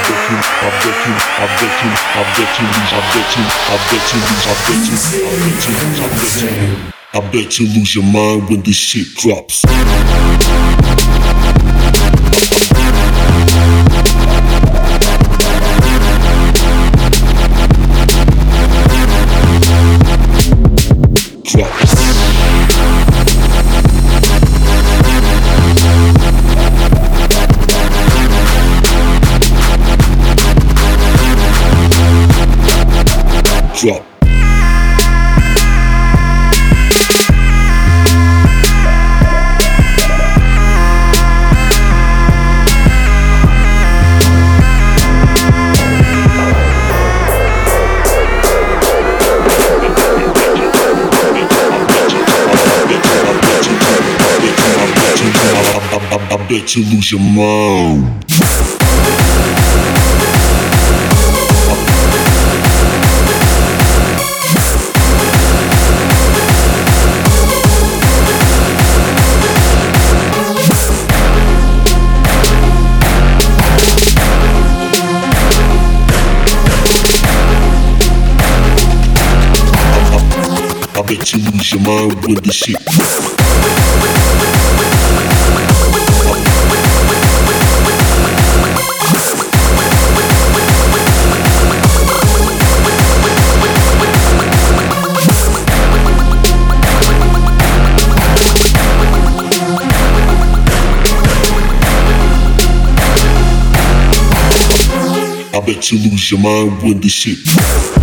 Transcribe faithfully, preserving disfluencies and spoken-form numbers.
I bet you, I bet you, I bet you, I bet you, I bet you, I bet you, I bet you, I bet you lose your mind when this shit drops. Drop. I bet you lose your mind. I bet you lose your mind when the shit. I bet you lose your mind when the shit.